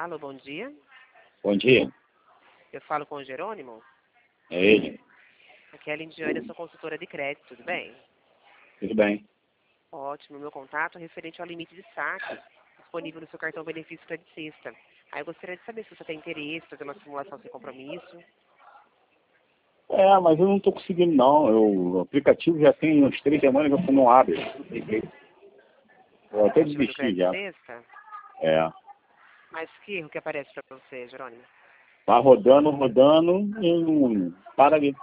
Alô, bom dia. Bom dia, Eu falo com o Jerônimo. é ele. Aqui é a Lindiane, eu sou consultora de crédito, tudo bem? Tudo bem? Ótimo, meu contato é referente ao limite de saque disponível no seu cartão benefício credicista. Aí eu gostaria de saber se você tem interesse, fazer uma simulação sem compromisso. Mas eu não estou conseguindo não. O aplicativo já tem uns 3 semanas que eu não abre. Não tem jeito. Eu até Aplicativo do desisti já. credicista? É. Mas que erro que aparece para você, Jerônimo? Vai rodando e não para ali.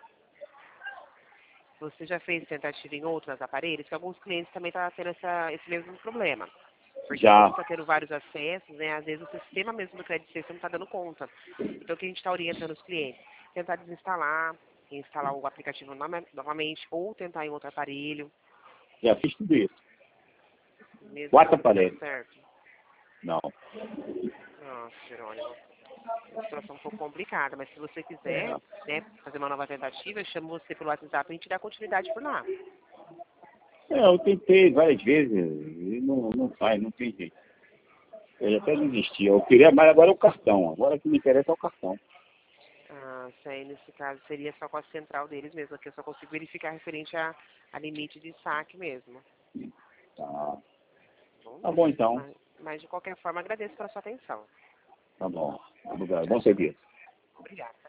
Você já fez tentativa em outros aparelhos? Que alguns clientes também estão tendo esse mesmo problema. Porque Já. como está tendo vários acessos, né, às vezes o sistema mesmo do crédito não está dando conta. Então, o que a gente está orientando os clientes? Tentar desinstalar, instalar o aplicativo novamente, ou tentar em outro aparelho, Já fiz tudo isso. mesmo 4 assim não dando aparelhos. certo. Não. Nossa, Jerônimo, é uma situação um pouco complicada, mas se você É. quiser, né, fazer uma nova tentativa, eu chamo você pelo WhatsApp e a gente dá continuidade por lá. Eu tentei várias vezes e não sai, não tem jeito. Eu já até desisti. Eu queria mais agora é o cartão. Agora o que me interessa é o cartão. Ah, isso aí, nesse caso, seria só com a central deles mesmo, que eu só consigo verificar referente a limite de saque mesmo. Tá. Bom, Tá bom então. mas de qualquer forma, agradeço pela sua atenção. Tá bom. Obrigado. Bom serviço. Obrigada.